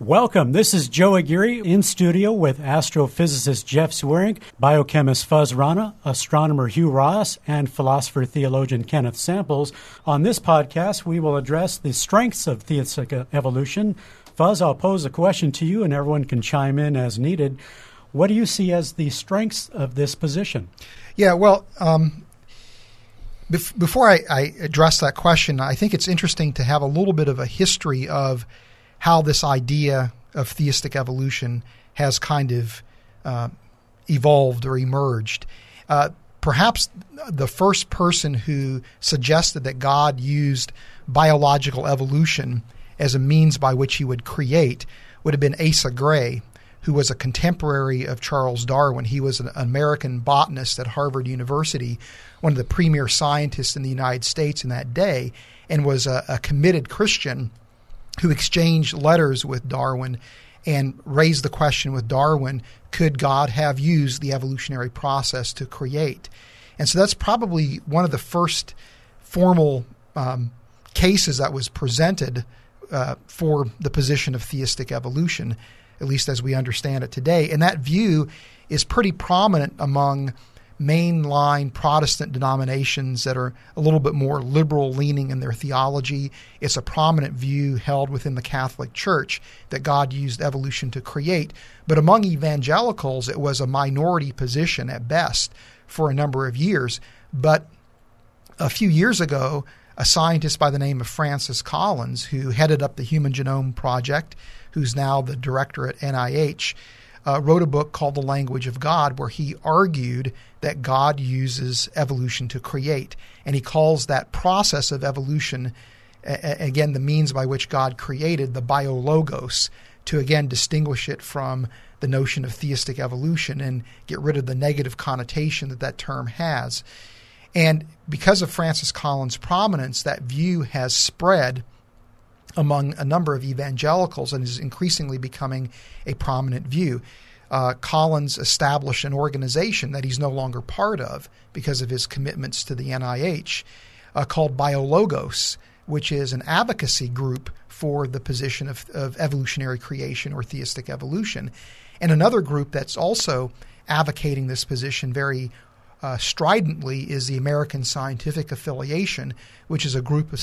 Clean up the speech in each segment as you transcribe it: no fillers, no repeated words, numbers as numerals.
Welcome. This is Joe Aguirre in studio with astrophysicist Jeff Zwerig, biochemist Fuz Rana, astronomer Hugh Ross, and philosopher-theologian Kenneth Samples. On this podcast, we will address the strengths of theistic evolution. Fuz, I'll pose a question to you, and everyone can chime in as needed. What do you see as the strengths of this position? Yeah, well, before I address that question, I think it's interesting to have a little bit of a history of how this idea of theistic evolution has kind of evolved or emerged. Perhaps the first person who suggested that God used biological evolution as a means by which he would create would have been Asa Gray, who was a contemporary of Charles Darwin. He was an American botanist at Harvard University, one of the premier scientists in the United States in that day, and was a committed Christian who exchanged letters with Darwin and raised the question with Darwin, could God have used the evolutionary process to create? And so that's probably one of the first formal cases that was presented for the position of theistic evolution, at least as we understand it today. And that view is pretty prominent among mainline Protestant denominations that are a little bit more liberal-leaning in their theology. It's a prominent view held within the Catholic Church that God used evolution to create. But among evangelicals, it was a minority position at best for a number of years. But a few years ago, a scientist by the name of Francis Collins, who headed up the Human Genome Project, who's now the director at NIH, wrote a book called The Language of God, where he argued that God uses evolution to create. And he calls that process of evolution, again, the means by which God created, the biologos, to again distinguish it from the notion of theistic evolution and get rid of the negative connotation that that term has. And because of Francis Collins' prominence, that view has spread among a number of evangelicals and is increasingly becoming a prominent view. Collins established an organization that he's no longer part of because of his commitments to the NIH called BioLogos, which is an advocacy group for the position of evolutionary creation or theistic evolution. And another group that's also advocating this position very stridently is the American Scientific Affiliation, which is a group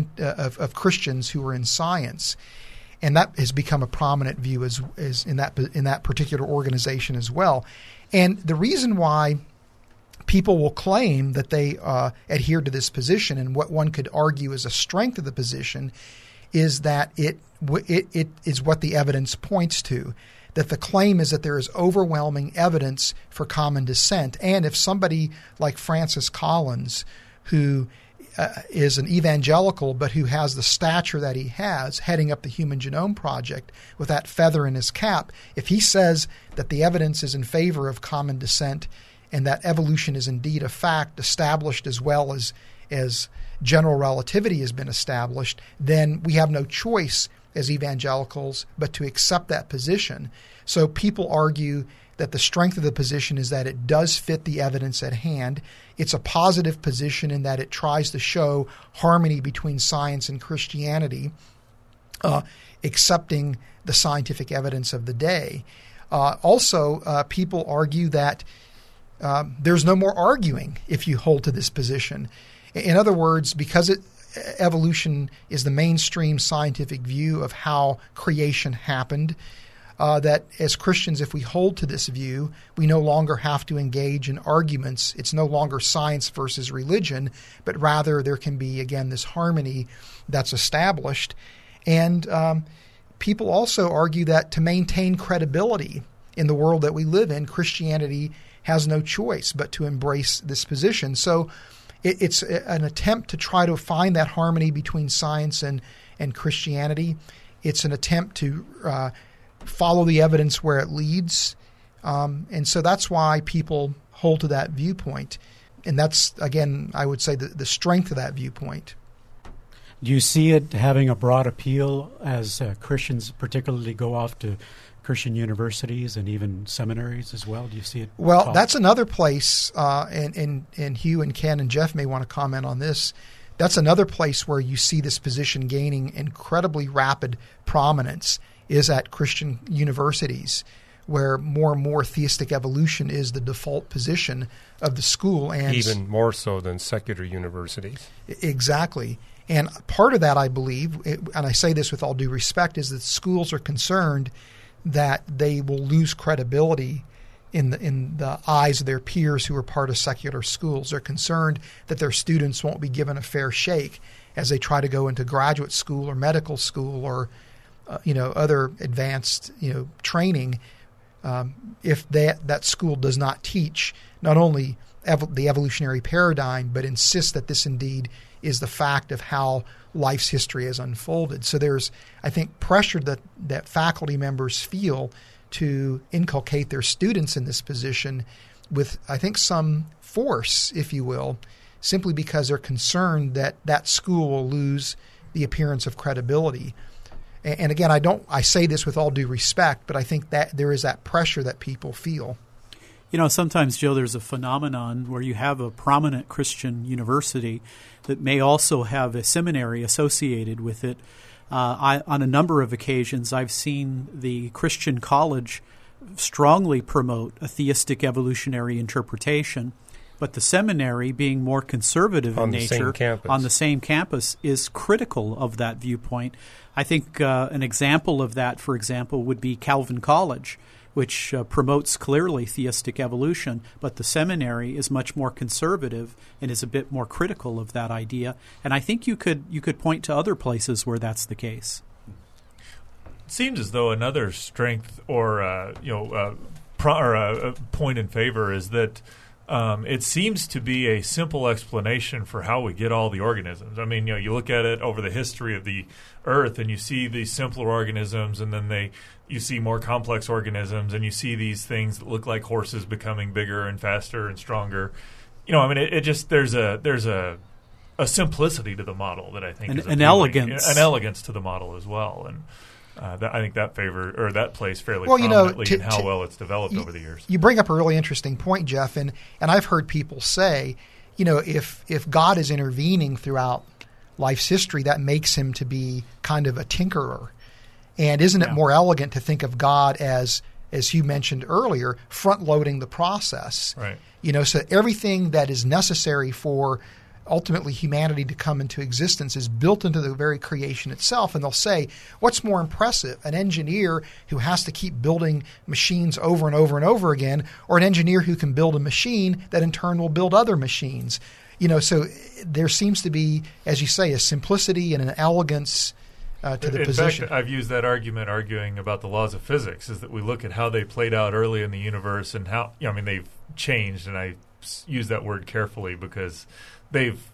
of Christians who are in science. And that has become a prominent view as in that particular organization as well. And the reason why people will claim that they adhere to this position, and what one could argue is a strength of the position, is that it is what the evidence points to. That the claim is that there is overwhelming evidence for common descent. And if somebody like Francis Collins, who is an evangelical but who has the stature that he has, heading up the Human Genome Project with that feather in his cap, if he says that the evidence is in favor of common descent and that evolution is indeed a fact established as well as general relativity has been established, then we have no choice as evangelicals but to accept that position. So people argue that the strength of the position is that it does fit the evidence at hand. It's a positive position in that it tries to show harmony between science and Christianity, accepting the scientific evidence of the day. Also, people argue that there's no more arguing if you hold to this position. In other words, because evolution is the mainstream scientific view of how creation happened, that as Christians, if we hold to this view, we no longer have to engage in arguments. It's no longer science versus religion, but rather there can be, again, this harmony that's established. And people also argue that to maintain credibility in the world that we live in, Christianity has no choice but to embrace this position. So it's an attempt to try to find that harmony between science and Christianity. It's an attempt to follow the evidence where it leads. And so that's why people hold to that viewpoint. And that's, again, I would say the strength of that viewpoint. Do you see it having a broad appeal as Christians particularly go off to Christian universities and even seminaries as well? Do you see it? Well, that's another place, and Hugh and Ken and Jeff may want to comment on this. That's another place where you see this position gaining incredibly rapid prominence is at Christian universities, where more and more theistic evolution is the default position of the school. And even more so than secular universities. Exactly. And part of that, I believe, and I say this with all due respect, is that schools are concerned that they will lose credibility in the eyes of their peers who are part of secular schools. They're concerned that their students won't be given a fair shake as they try to go into graduate school or medical school or other advanced training. If that school does not teach not only the evolutionary paradigm, but insists that this indeed is the fact of how life's history has unfolded. So there's, I think, pressure that faculty members feel to inculcate their students in this position with, I think, some force, if you will, simply because they're concerned that that school will lose the appearance of credibility. And again, I say this with all due respect, but I think that there is that pressure that people feel. Sometimes, Joe, there's a phenomenon where you have a prominent Christian university that may also have a seminary associated with it. On a number of occasions, I've seen the Christian college strongly promote a theistic evolutionary interpretation, but the seminary, being more conservative in nature, on the same campus, is critical of that viewpoint. I think an example of that, for example, would be Calvin College, which promotes clearly theistic evolution, but the seminary is much more conservative and is a bit more critical of that idea. And I think you could point to other places where that's the case. It seems as though another strength or a point in favor is that it seems to be a simple explanation for how we get all the organisms. I mean, you look at it over the history of the Earth, and you see these simpler organisms, and then you see more complex organisms, and you see these things that look like horses becoming bigger and faster and stronger. It just there's a simplicity to the model that I think is an elegance to the model as well, and I think that plays fairly prominently in how well it's developed over the years. You bring up a really interesting point, Jeff, and I've heard people say, if God is intervening throughout life's history, that makes him to be kind of a tinkerer. And isn't it more elegant to think of God as you mentioned earlier, front-loading the process? Right. So everything that is necessary for ultimately humanity to come into existence is built into the very creation itself. And they'll say, what's more impressive, an engineer who has to keep building machines over and over and over again, or an engineer who can build a machine that in turn will build other machines? So there seems to be, as you say, a simplicity and an elegance to the position. In fact, I've used that argument arguing about the laws of physics, is that we look at how they played out early in the universe and how, they've changed, and I use that word carefully because they've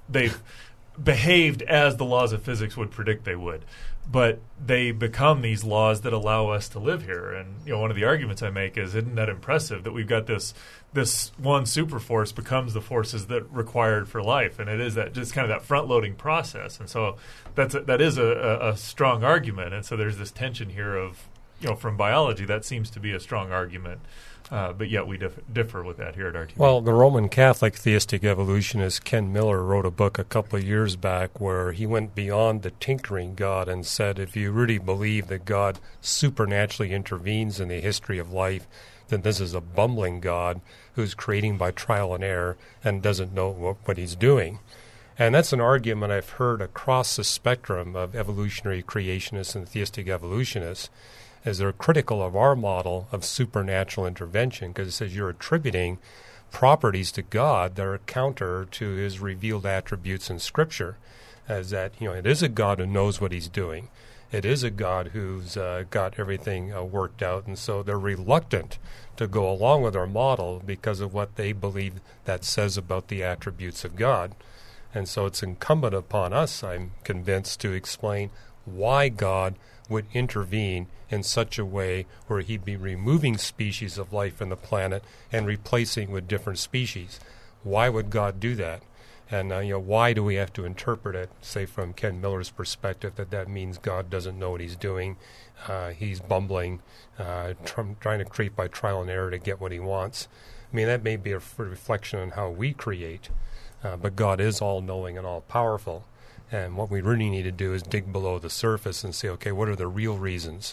behaved as the laws of physics would predict they would. But they become these laws that allow us to live here. And one of the arguments I make is, isn't that impressive that we've got this one super force becomes the forces that required for life, and it is that just kind of that front loading process. And so that is a strong argument. And so there's this tension here of from biology that seems to be a strong argument. But yet we differ with that here at RTV. Well, the Roman Catholic theistic evolutionist Ken Miller wrote a book a couple of years back where he went beyond the tinkering God and said, if you really believe that God supernaturally intervenes in the history of life, then this is a bumbling God who's creating by trial and error and doesn't know what he's doing. And that's an argument I've heard across the spectrum of evolutionary creationists and theistic evolutionists, as they're critical of our model of supernatural intervention, because it says you're attributing properties to God that are counter to his revealed attributes in Scripture, as that it is a God who knows what he's doing. It is a God who's got everything worked out, and so they're reluctant to go along with our model because of what they believe that says about the attributes of God. And so it's incumbent upon us, I'm convinced, to explain why God would intervene in such a way where he'd be removing species of life in the planet and replacing with different species. Why would God do that? And why do we have to interpret it, say from Ken Miller's perspective, that means God doesn't know what he's doing, he's bumbling, trying to create by trial and error to get what he wants. I mean, that may be a reflection on how we create, but God is all-knowing and all-powerful. And what we really need to do is dig below the surface and say, okay, what are the real reasons?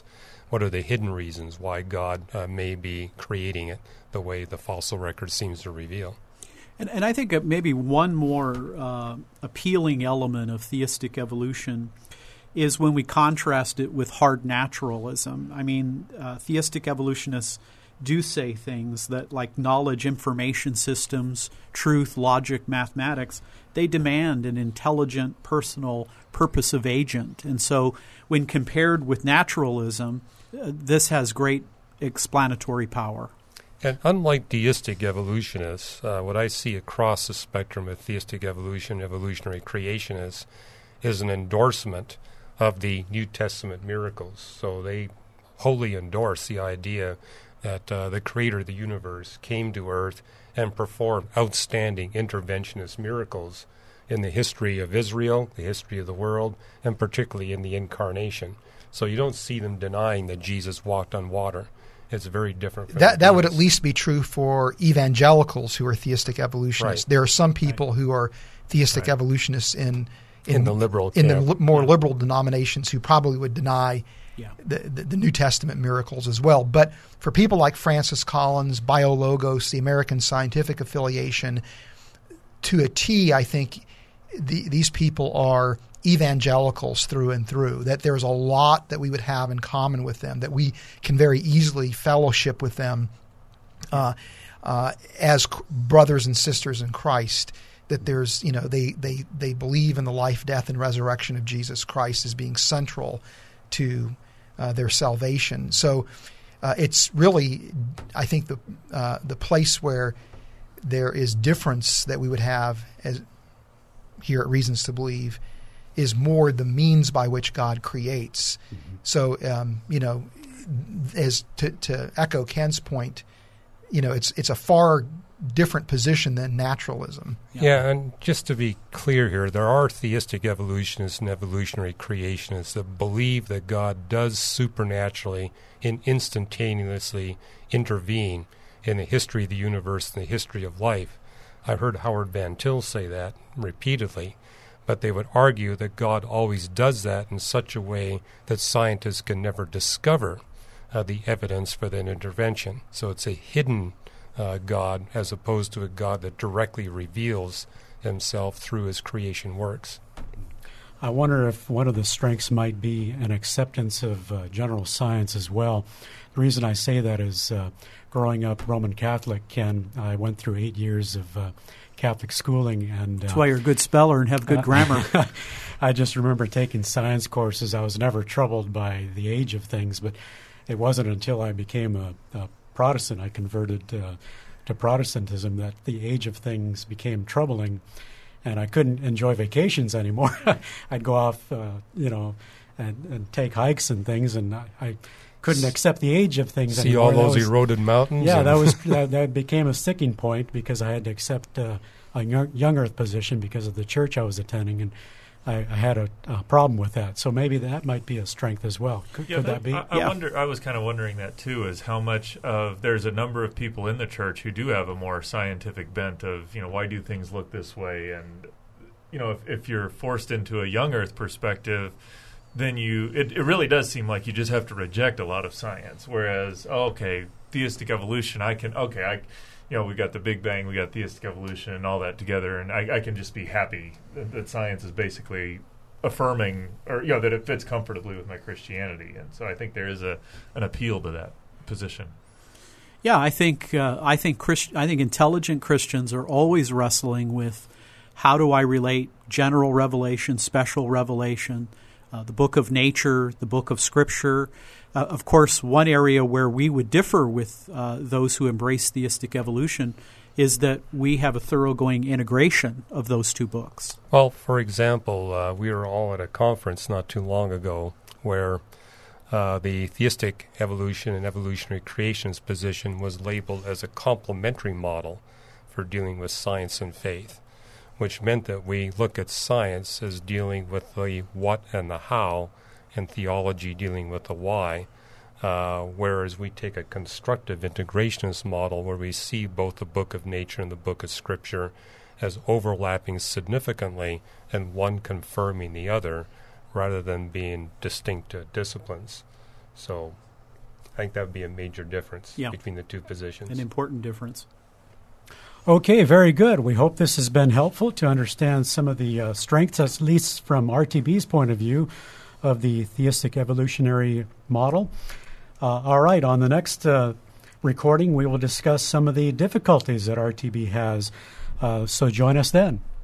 what are the hidden reasons why God may be creating it the way the fossil record seems to reveal. And I think maybe one more appealing element of theistic evolution is when we contrast it with hard naturalism. I mean, theistic evolutionists do say things that, like knowledge, information systems, truth, logic, mathematics, they demand an intelligent, personal purpose of agent. And so when compared with naturalism, this has great explanatory power. And unlike deistic evolutionists, what I see across the spectrum of theistic evolution, evolutionary creationists, is an endorsement of the New Testament miracles. So they wholly endorse the idea that the creator of the universe came to earth and performed outstanding interventionist miracles in the history of Israel, the history of the world, and particularly in the incarnation. So you don't see them denying that Jesus walked on water. It's very different. From that would at least be true for evangelicals who are theistic evolutionists. Right. There are some people who are theistic evolutionists in the liberal in camp. the more liberal denominations who probably would deny the New Testament miracles as well. But for people like Francis Collins, BioLogos, the American Scientific Affiliation, to a T, I think these people are evangelicals through and through, that there's a lot that we would have in common with them, that we can very easily fellowship with them as brothers and sisters in Christ, that there's, they believe in the life, death, and resurrection of Jesus Christ as being central to their salvation. So it's really, I think, the place where there is difference that we would have as here at Reasons to Believe is more the means by which God creates. Mm-hmm. So, as to echo Ken's point, it's a far different position than naturalism. Yeah, and just to be clear here, there are theistic evolutionists and evolutionary creationists that believe that God does supernaturally and instantaneously intervene in the history of the universe and the history of life. I've heard Howard Van Til say that repeatedly, but they would argue that God always does that in such a way that scientists can never discover the evidence for that intervention. So it's a hidden God as opposed to a God that directly reveals himself through his creation works. I wonder if one of the strengths might be an acceptance of general science as well. The reason I say that is growing up Roman Catholic, Ken, I went through 8 years of Catholic schooling. And that's why you're a good speller and have good grammar. I just remember taking science courses. I was never troubled by the age of things, but it wasn't until I became a Protestant, I converted to Protestantism, that the age of things became troubling, and I couldn't enjoy vacations anymore. I'd go off, and take hikes and things, and I couldn't accept the age of things anymore. See all those eroded mountains? Yeah, that became a sticking point because I had to accept a young earth position because of the church I was attending, and I had a problem with that. So maybe that might be a strength as well. Could that be? I was kind of wondering that too, is how much of there's a number of people in the church who do have a more scientific bent of, why do things look this way? And, if you're forced into a young earth perspective, then it really does seem like you just have to reject a lot of science. Whereas, theistic evolution, we got the Big Bang, we got theistic evolution and all that together, and I can just be happy that science is basically affirming, or that it fits comfortably with my Christianity. And so I think there is an appeal to that position. Yeah, I think intelligent Christians are always wrestling with how do I relate general revelation, special revelation, the book of nature, the book of Scripture. Of course, one area where we would differ with those who embrace theistic evolution is that we have a thoroughgoing integration of those two books. Well, for example, we were all at a conference not too long ago where the theistic evolution and evolutionary creationist position was labeled as a complementary model for dealing with science and faith, which meant that we look at science as dealing with the what and the how, and theology dealing with the why, whereas we take a constructive integrationist model where we see both the book of nature and the book of Scripture as overlapping significantly and one confirming the other rather than being distinct disciplines. So I think that would be a major difference Yeah. between the two positions. An important difference. Okay, very good. We hope this has been helpful to understand some of the strengths, at least from RTB's point of view, of the theistic evolutionary model. All right, on the next recording, we will discuss some of the difficulties that RTB has. So join us then.